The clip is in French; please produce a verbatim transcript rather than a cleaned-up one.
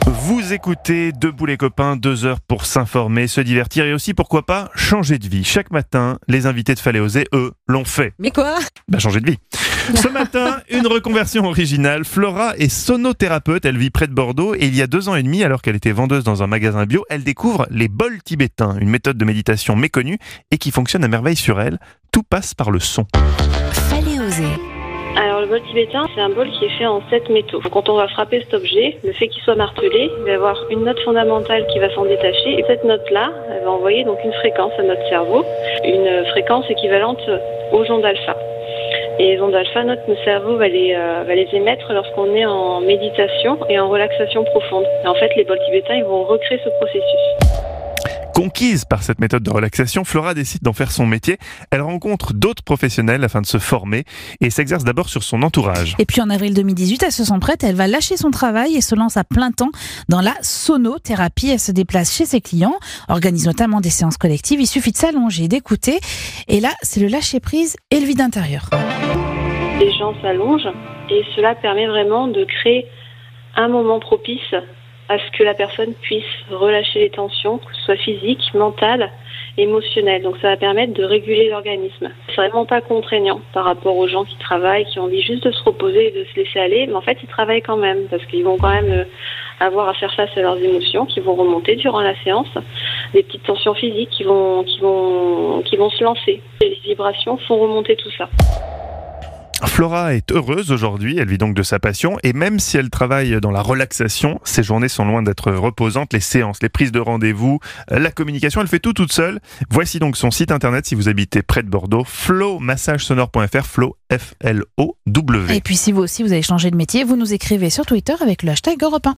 Vous écoutez Debout les copains, deux heures pour s'informer, se divertir et aussi, pourquoi pas, changer de vie. Chaque matin, les invités de Fallait Oser, eux, l'ont fait. Mais quoi ? Bah, changer de vie. Ce matin, une reconversion originale. Flora est sonothérapeute, elle vit près de Bordeaux et il y a deux ans et demi, alors qu'elle était vendeuse dans un magasin bio, elle découvre les bols tibétains, une méthode de méditation méconnue et qui fonctionne à merveille sur elle. Tout passe par le son. Fallait Oser. Alors le bol tibétain, c'est un bol qui est fait en sept métaux. Quand on va frapper cet objet, le fait qu'il soit martelé, il va y avoir une note fondamentale qui va s'en détacher. Et cette note-là, elle va envoyer donc une fréquence à notre cerveau, une fréquence équivalente aux ondes alpha. Et les ondes alpha, notre cerveau va les, euh, va les émettre lorsqu'on est en méditation et en relaxation profonde. Et en fait, les bols tibétains, ils vont recréer ce processus. Conquise par cette méthode de relaxation, Flora décide d'en faire son métier. Elle rencontre d'autres professionnels afin de se former et s'exerce d'abord sur son entourage. Et puis en avril deux mille dix-huit, elle se sent prête, elle va lâcher son travail et se lance à plein temps dans la sonothérapie. Elle se déplace chez ses clients, organise notamment des séances collectives. Il suffit de s'allonger, d'écouter. Et là, c'est le lâcher-prise et le vide intérieur. Les gens s'allongent et cela permet vraiment de créer un moment propice à ce que la personne puisse relâcher les tensions, que ce soit physiques, mentales, émotionnelles. Donc ça va permettre de réguler l'organisme. C'est vraiment pas contraignant par rapport aux gens qui travaillent, qui ont envie juste de se reposer et de se laisser aller, mais en fait ils travaillent quand même, parce qu'ils vont quand même avoir à faire face à leurs émotions qui vont remonter durant la séance, des petites tensions physiques qui vont, qui vont, qui vont se lancer. Les vibrations font remonter tout ça. Flora est heureuse aujourd'hui, elle vit donc de sa passion et même si elle travaille dans la relaxation, ses journées sont loin d'être reposantes. Les séances, les prises de rendez-vous, la communication, elle fait tout toute seule. Voici donc son site internet si vous habitez près de Bordeaux, flow massage sonore point f r, Flow F L O W. Et puis si vous aussi vous avez changé de métier, vous nous écrivez sur Twitter avec le hashtag Europe un.